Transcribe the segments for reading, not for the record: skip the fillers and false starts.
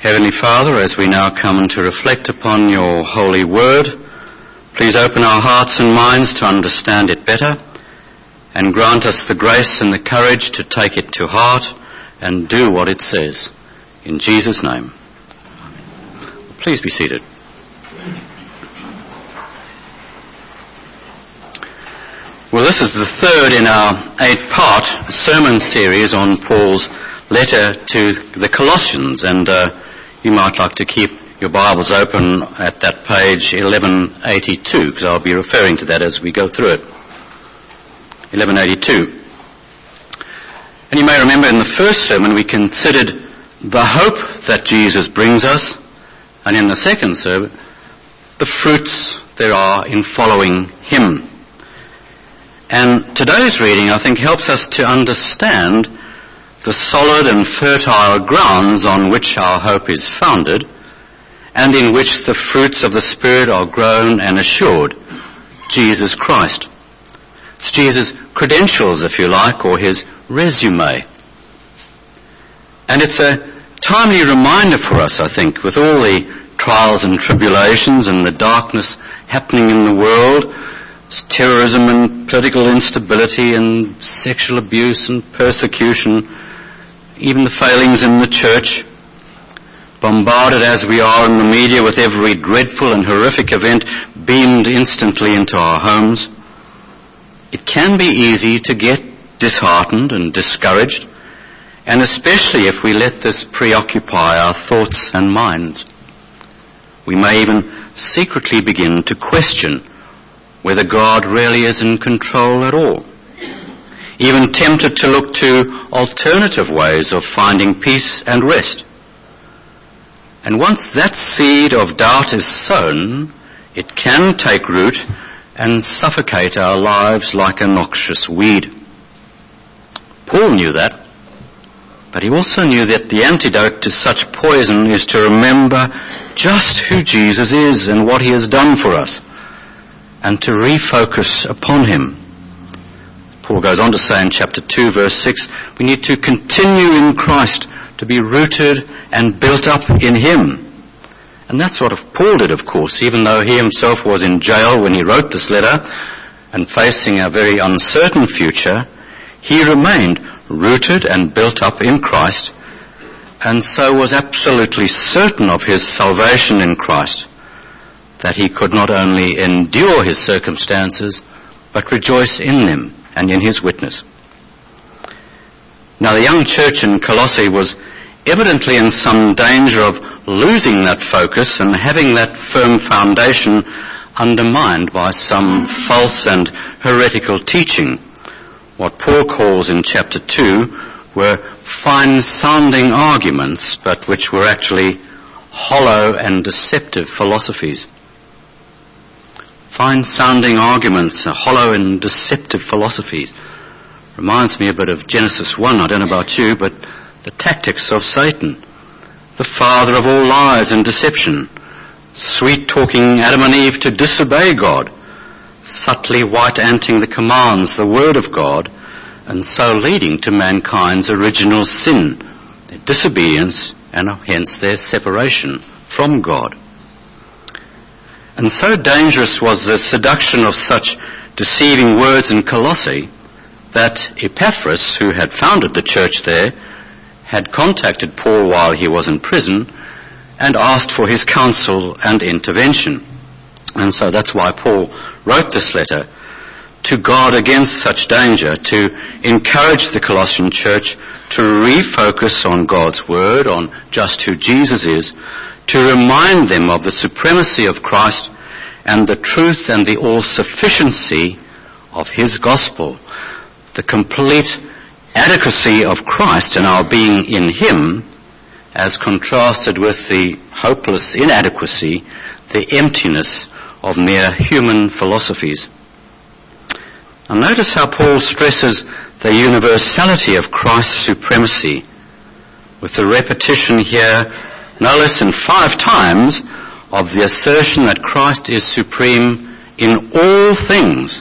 Heavenly Father, as we now come to reflect upon your holy word, please open our hearts and minds to understand it better and grant us the grace and the courage to take it to heart and do what it says. In Jesus' name. Please be seated. Well, this is the third in our 8-part sermon series on Paul's letter to the Colossians, and you might like to keep your Bibles open at that page 1182, because I'll be referring to that as we go through it. 1182. And you may remember in the first sermon we considered the hope that Jesus brings us, and in the second sermon, the fruits there are in following him. And today's reading, I think, helps us to understand the solid and fertile grounds on which our hope is founded and in which the fruits of the Spirit are grown and assured, Jesus Christ. It's Jesus' credentials, if you like, or his resume. And it's a timely reminder for us, I think, with all the trials and tribulations and the darkness happening in the world, terrorism and political instability and sexual abuse and persecution, even the failings in the church, bombarded as we are in the media with every dreadful and horrific event beamed instantly into our homes. It can be easy to get disheartened and discouraged, and especially if we let this preoccupy our thoughts and minds. We may even secretly begin to question whether God really is in control at all. Even tempted to look to alternative ways of finding peace and rest. And once that seed of doubt is sown, it can take root and suffocate our lives like a noxious weed. Paul knew that, but he also knew that the antidote to such poison is to remember just who Jesus is and what he has done for us, and to refocus upon him. Paul goes on to say in chapter 2, verse 6, we need to continue in Christ, to be rooted and built up in him. And that's what Paul did, of course, even though he himself was in jail when he wrote this letter and facing a very uncertain future, he remained rooted and built up in Christ, and so was absolutely certain of his salvation in Christ, that he could not only endure his circumstances, but rejoice in them and in his witness. Now, the young church in Colossae was evidently in some danger of losing that focus and having that firm foundation undermined by some false and heretical teaching. What Paul calls in chapter 2 were fine-sounding arguments, but which were actually hollow and deceptive philosophies. Fine-sounding arguments, hollow and deceptive philosophies. Reminds me a bit of Genesis 1, I don't know about you, but the tactics of Satan, the father of all lies and deception, sweet-talking Adam and Eve to disobey God, subtly white-anting the commands, the word of God, and so leading to mankind's original sin, their disobedience, and hence their separation from God. And so dangerous was the seduction of such deceiving words in Colossae that Epaphras, who had founded the church there, had contacted Paul while he was in prison and asked for his counsel and intervention. And so that's why Paul wrote this letter to guard against such danger, to encourage the Colossian church to refocus on God's word, on just who Jesus is, to remind them of the supremacy of Christ and the truth and the all-sufficiency of his gospel, the complete adequacy of Christ and our being in him, as contrasted with the hopeless inadequacy, the emptiness of mere human philosophies. And notice how Paul stresses the universality of Christ's supremacy, with the repetition here no less than 5 times of the assertion that Christ is supreme in all things.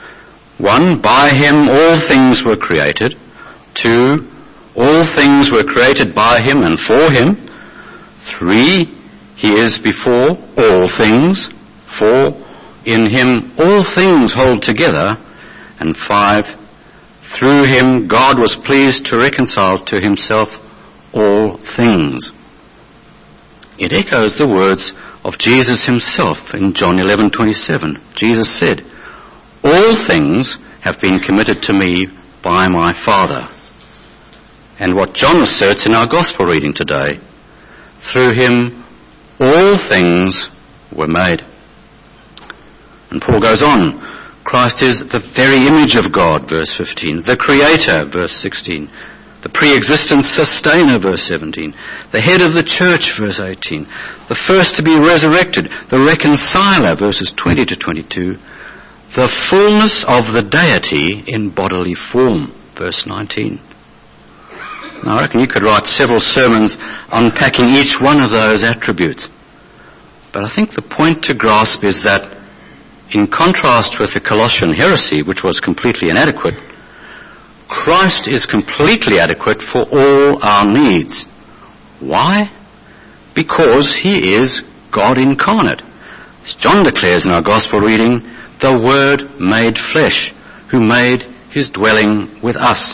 1, by him all things were created. 2, all things were created by him and for him. 3, he is before all things. 4, in him all things hold together. And 5, through him God was pleased to reconcile to himself all things. It echoes the words of Jesus himself in John 11:27. Jesus said, all things have been committed to me by my Father. And what John asserts in our gospel reading today, through him all things were made. And Paul goes on, Christ is the very image of God, verse 15, the Creator, verse 16, the pre-existent sustainer, verse 17, the head of the church, verse 18, the first to be resurrected, the reconciler, verses 20 to 22, the fullness of the deity in bodily form, verse 19. Now I reckon you could write several sermons unpacking each one of those attributes. But I think the point to grasp is that in contrast with the Colossian heresy, which was completely inadequate, Christ is completely adequate for all our needs. Why? Because he is God incarnate. As John declares in our gospel reading, the Word made flesh, who made his dwelling with us.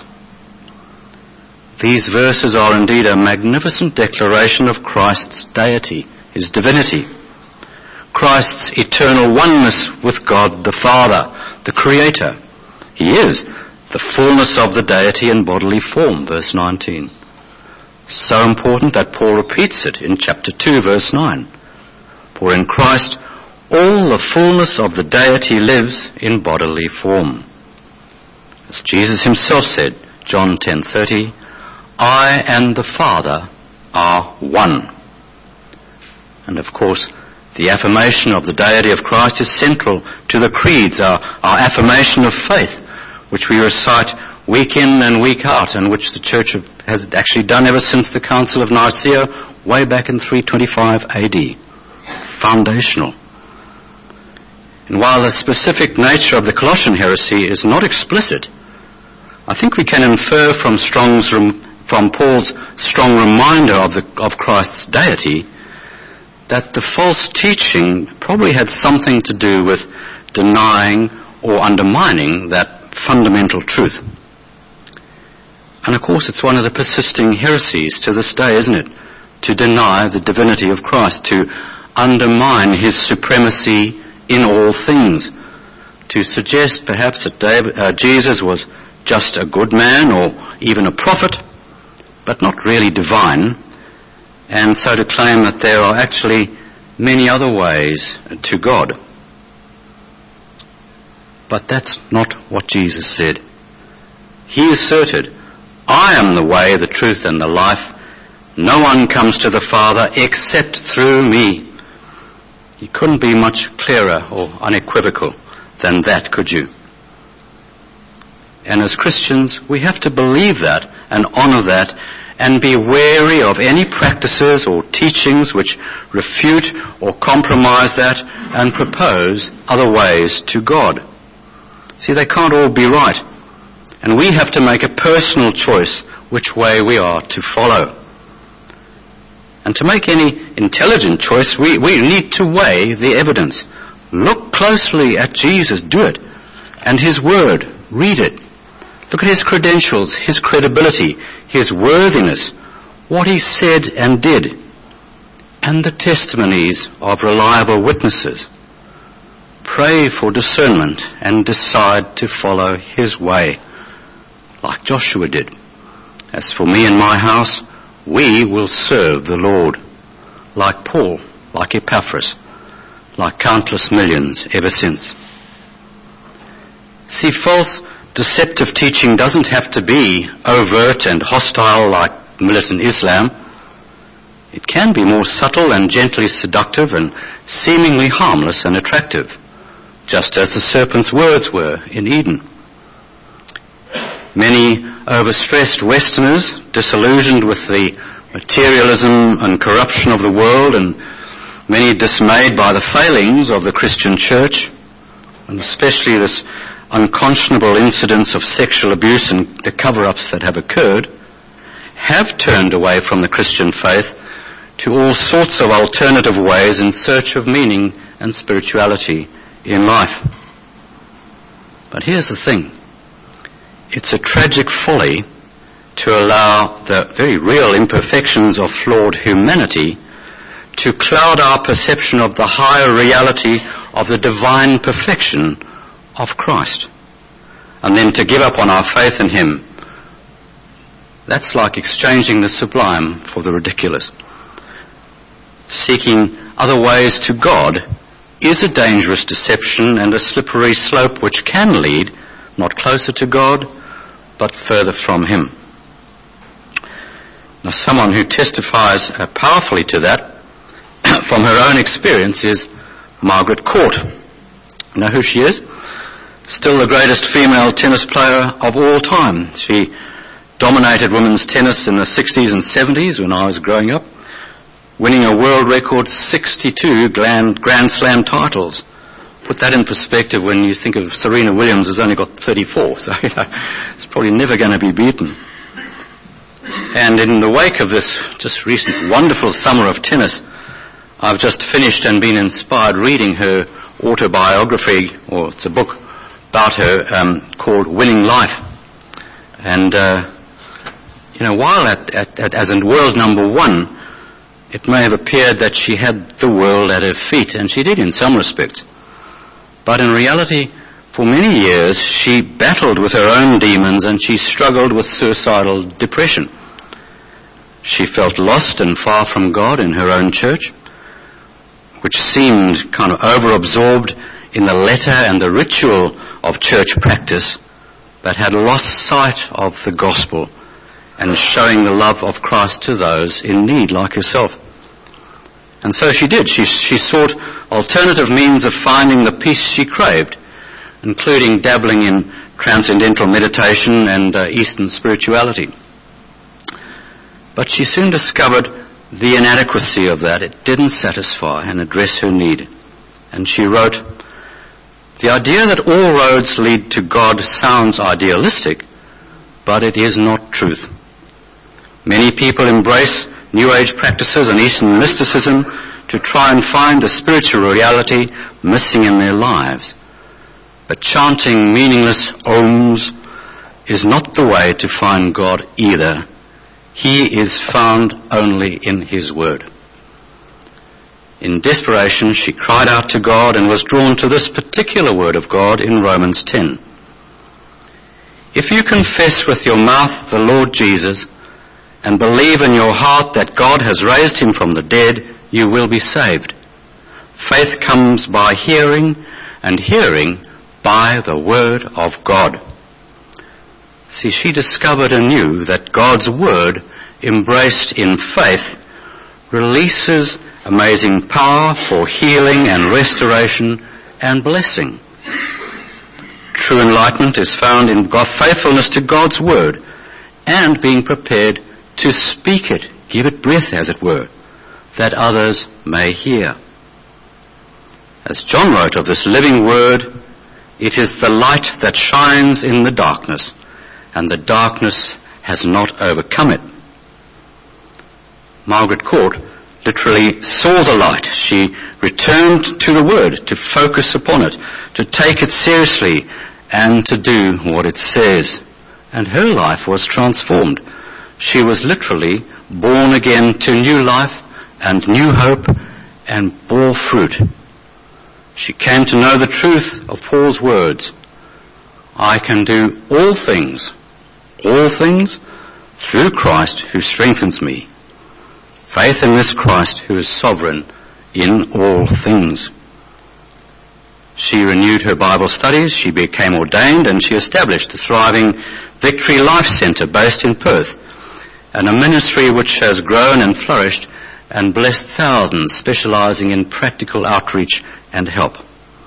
These verses are indeed a magnificent declaration of Christ's deity, his divinity. Christ's eternal oneness with God the Father, the Creator. He is the fullness of the deity in bodily form, verse 19. So important that Paul repeats it in chapter 2, verse 9. For in Christ all the fullness of the deity lives in bodily form. As Jesus himself said, John 10:30, I and the Father are one. And of course, the affirmation of the deity of Christ is central to the creeds, our affirmation of faith, which we recite week in and week out, and which the Church has actually done ever since the Council of Nicaea, way back in 325 AD. Foundational. And while the specific nature of the Colossian heresy is not explicit, I think we can infer from Paul's strong reminder of Christ's deity that the false teaching probably had something to do with denying or undermining that fundamental truth. And of course it's one of the persisting heresies to this day, isn't it? To deny the divinity of Christ, to undermine his supremacy in all things, to suggest perhaps that Jesus was just a good man or even a prophet, but not really divine, and so to claim that there are actually many other ways to God. But that's not what Jesus said. He asserted, I am the way, the truth, and the life. No one comes to the Father except through me. You couldn't be much clearer or unequivocal than that, could you? And as Christians, we have to believe that and honour that and be wary of any practices or teachings which refute or compromise that and propose other ways to God. See, they can't all be right. And we have to make a personal choice which way we are to follow. And to make any intelligent choice, we need to weigh the evidence. Look closely at Jesus, do it, and his word, read it. Look at his credentials, his credibility, his worthiness, what he said and did, and the testimonies of reliable witnesses. Pray for discernment and decide to follow his way, like Joshua did. As for me and my house, we will serve the Lord, like Paul, like Epaphras, like countless millions ever since. See, false, deceptive teaching doesn't have to be overt and hostile like militant Islam. It can be more subtle and gently seductive and seemingly harmless and attractive, just as the serpent's words were in Eden. Many overstressed Westerners, disillusioned with the materialism and corruption of the world, and many dismayed by the failings of the Christian church, and especially this unconscionable incidents of sexual abuse and the cover-ups that have occurred, have turned away from the Christian faith to all sorts of alternative ways in search of meaning and spirituality in life. But here's the thing. It's a tragic folly to allow the very real imperfections of flawed humanity to cloud our perception of the higher reality of the divine perfection of Christ, and then to give up on our faith in Him. That's like exchanging the sublime for the ridiculous. Seeking other ways to God is a dangerous deception and a slippery slope which can lead not closer to God, but further from Him. Now, someone who testifies powerfully to that from her own experience is Margaret Court. You know who she is? Still the greatest female tennis player of all time. She dominated women's tennis in the 60s and 70s when I was growing up, winning a world record 62 Grand Slam titles. Put that in perspective when you think of Serena Williams, who's only got 34, so it's probably never going to be beaten. And in the wake of this just recent wonderful summer of tennis, I've just finished and been inspired reading her autobiography, or it's a book about her, called Winning Life. And, while as in world number one, it may have appeared that she had the world at her feet, and she did in some respects. But in reality, for many years, she battled with her own demons and she struggled with suicidal depression. She felt lost and far from God in her own church, which seemed kind of over-absorbed in the letter and the ritual of church practice, but had lost sight of the gospel and showing the love of Christ to those in need like herself. And so she did. She sought alternative means of finding the peace she craved, including dabbling in transcendental meditation and Eastern spirituality. But she soon discovered the inadequacy of that. It didn't satisfy and address her need. And she wrote, "The idea that all roads lead to God sounds idealistic, but it is not truth. Many people embrace New Age practices and Eastern mysticism to try and find the spiritual reality missing in their lives. But chanting meaningless ohms is not the way to find God either. He is found only in His Word." In desperation, she cried out to God and was drawn to this particular word of God in Romans 10. "If you confess with your mouth the Lord Jesus and believe in your heart that God has raised Him from the dead, you will be saved. Faith comes by hearing, and hearing by the Word of God." See, she discovered anew that God's Word, embraced in faith, releases amazing power for healing and restoration and blessing. True enlightenment is found in faithfulness to God's Word and being prepared to speak it, give it breath as it were, that others may hear. As John wrote of this living Word, it is the light that shines in the darkness, and the darkness has not overcome it. Margaret Court literally saw the light. She returned to the Word to focus upon it, to take it seriously, and to do what it says. And her life was transformed. She was literally born again to new life and new hope and bore fruit. She came to know the truth of Paul's words, "I can do all things through Christ who strengthens me." Faith in this Christ who is sovereign in all things. She renewed her Bible studies, she became ordained, and she established the thriving Victory Life Centre based in Perth, and a ministry which has grown and flourished and blessed thousands, specializing in practical outreach and help.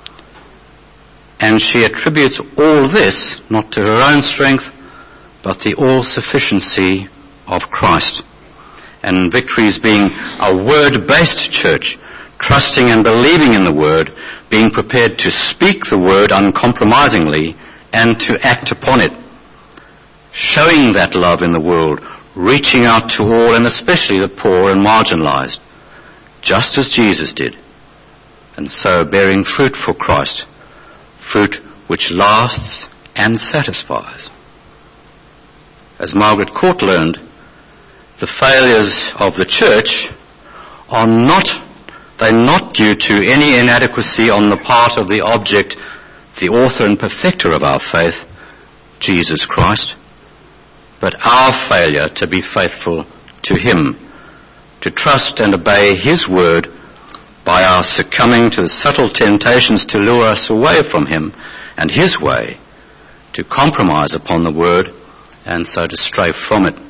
And she attributes all this not to her own strength, but the all-sufficiency of Christ. And Victory's being a word-based church, trusting and believing in the Word, being prepared to speak the Word uncompromisingly and to act upon it, showing that love in the world, reaching out to all and especially the poor and marginalized, just as Jesus did, and so bearing fruit for Christ, fruit which lasts and satisfies. As Margaret Court learned, the failures of the church are not due to any inadequacy on the part of the object, the author and perfecter of our faith, Jesus Christ, but our failure to be faithful to Him, to trust and obey His word by our succumbing to the subtle temptations to lure us away from Him and His way, to compromise upon the word and so to stray from it.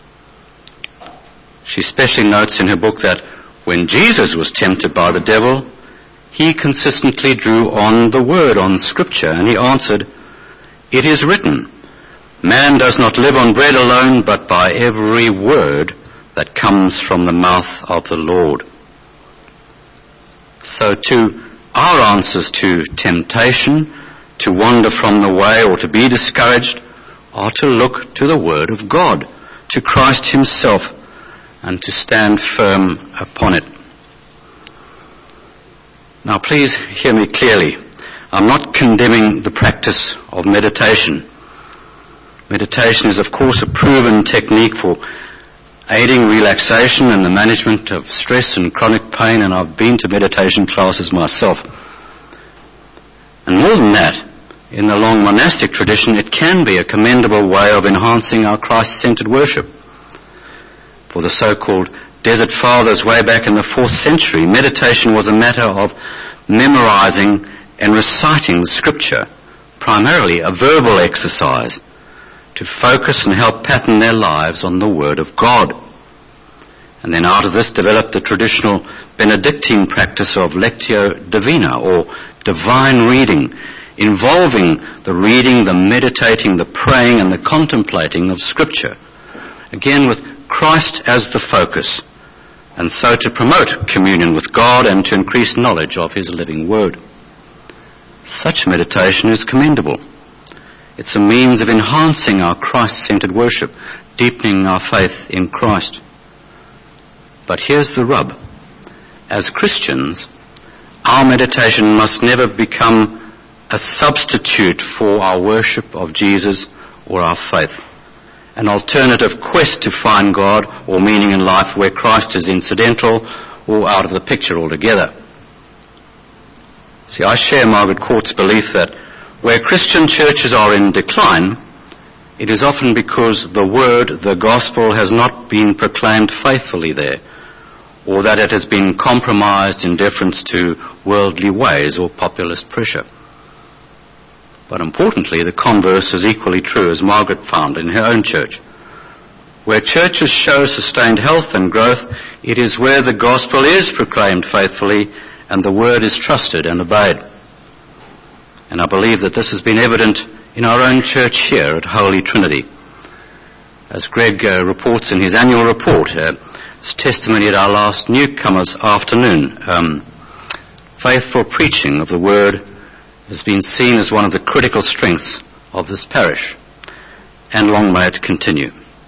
She especially notes in her book that when Jesus was tempted by the devil, He consistently drew on the word, on Scripture, and He answered, "It is written, man does not live on bread alone, but by every word that comes from the mouth of the Lord." So too, our answers to temptation, to wander from the way or to be discouraged, are to look to the Word of God, to Christ Himself, and to stand firm upon it. Now please hear me clearly. I'm not condemning the practice of meditation. Meditation is of course a proven technique for aiding relaxation and the management of stress and chronic pain, and I've been to meditation classes myself. And more than that, in the long monastic tradition, it can be a commendable way of enhancing our Christ-centered worship. For the so-called Desert Fathers way back in the 4th century, meditation was a matter of memorizing and reciting the Scripture, primarily a verbal exercise, to focus and help pattern their lives on the Word of God. And then out of this developed the traditional Benedictine practice of Lectio Divina, or divine reading, involving the reading, the meditating, the praying, and the contemplating of Scripture, again with Christ as the focus, and so to promote communion with God and to increase knowledge of His living Word. Such meditation is commendable. It's a means of enhancing our Christ-centered worship, deepening our faith in Christ. But here's the rub. As Christians, our meditation must never become a substitute for our worship of Jesus or our faith, an alternative quest to find God or meaning in life where Christ is incidental or out of the picture altogether. See, I share Margaret Court's belief that where Christian churches are in decline, it is often because the word, the gospel, has not been proclaimed faithfully there, or that it has been compromised in deference to worldly ways or populist pressure. But importantly, the converse is equally true, as Margaret found in her own church. Where churches show sustained health and growth, it is where the gospel is proclaimed faithfully and the word is trusted and obeyed. And I believe that this has been evident in our own church here at Holy Trinity. As Greg reports in his annual report, his testimony at our last newcomers afternoon, faithful preaching of the word has been seen as one of the critical strengths of this parish, and long may it continue.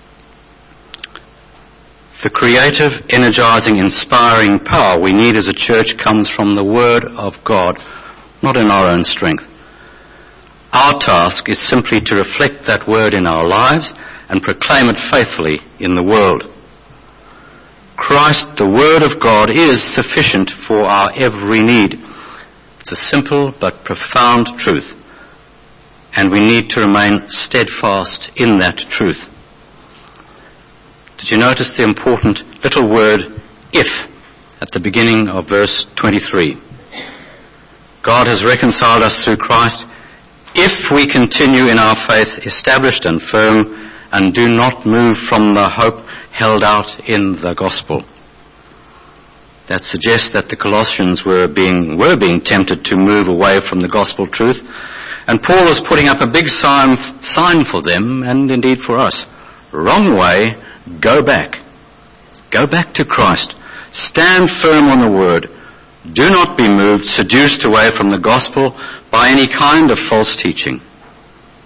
The creative, energizing, inspiring power we need as a church comes from the Word of God, not in our own strength. Our task is simply to reflect that Word in our lives and proclaim it faithfully in the world. Christ, the Word of God, is sufficient for our every need. It's a simple but profound truth, and we need to remain steadfast in that truth. Did you notice the important little word, if, at the beginning of verse 23? God has reconciled us through Christ if we continue in our faith established and firm and do not move from the hope held out in the gospel. That suggests that the Colossians were being tempted to move away from the gospel truth, and Paul was putting up a big sign for them, and indeed for us. Wrong way, go back. Go back to Christ. Stand firm on the word. Do not be moved, seduced away from the gospel by any kind of false teaching.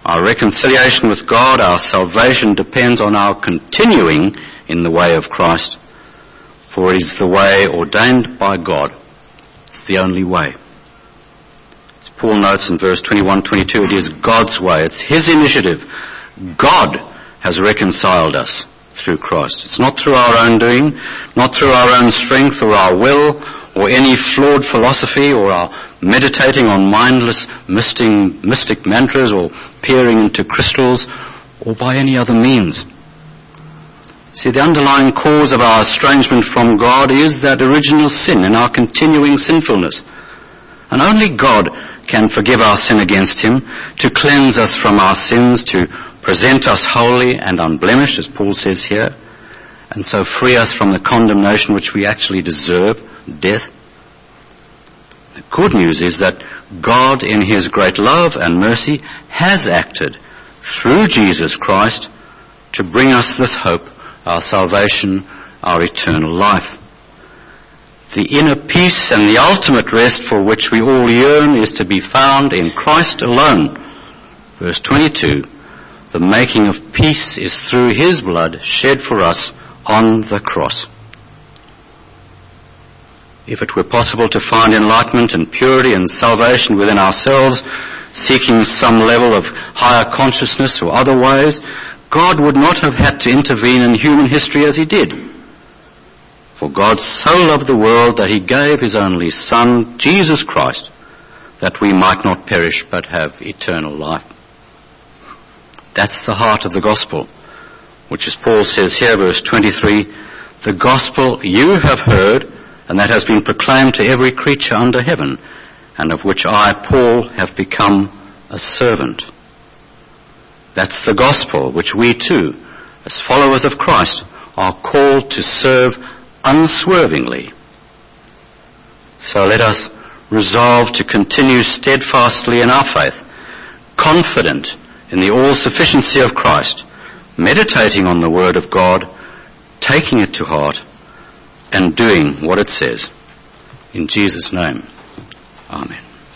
Our reconciliation with God, our salvation, depends on our continuing in the way of Christ, for it is the way ordained by God. It's the only way. As Paul notes in verse 21-22, it is God's way. It's His initiative. God has reconciled us through Christ. It's not through our own doing, not through our own strength or our will or any flawed philosophy or our meditating on mindless mystic mantras or peering into crystals or by any other means. See, the underlying cause of our estrangement from God is that original sin and our continuing sinfulness. And only God can forgive our sin against Him, to cleanse us from our sins, to present us holy and unblemished, as Paul says here, and so free us from the condemnation which we actually deserve, death. The good news is that God, in His great love and mercy, has acted through Jesus Christ to bring us this hope, our salvation, our eternal life. The inner peace and the ultimate rest for which we all yearn is to be found in Christ alone. Verse 22, the making of peace is through His blood shed for us on the cross. If it were possible to find enlightenment and purity and salvation within ourselves, seeking some level of higher consciousness or other ways, God would not have had to intervene in human history as He did. For God so loved the world that He gave His only Son, Jesus Christ, that we might not perish but have eternal life. That's the heart of the gospel, which, as Paul says here, verse 23, the gospel you have heard, and that has been proclaimed to every creature under heaven, and of which I, Paul, have become a servant. That's the gospel which we too, as followers of Christ, are called to serve unswervingly. So let us resolve to continue steadfastly in our faith, confident in the all-sufficiency of Christ, meditating on the Word of God, taking it to heart, and doing what it says. In Jesus' name, Amen.